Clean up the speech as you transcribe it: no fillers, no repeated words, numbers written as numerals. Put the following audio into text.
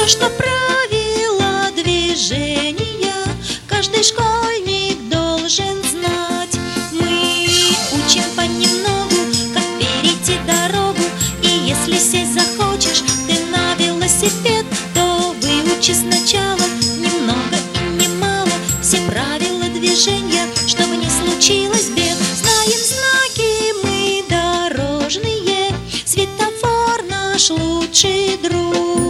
что правила движения каждый школьник должен знать. Мы учим понемногу, как перейти дорогу, и если сесть захочешь ты на велосипед, то выучи сначала немного и немало все правила движения, чтобы не случилось бед. Знаем знаки мы дорожные, светофор наш лучший друг.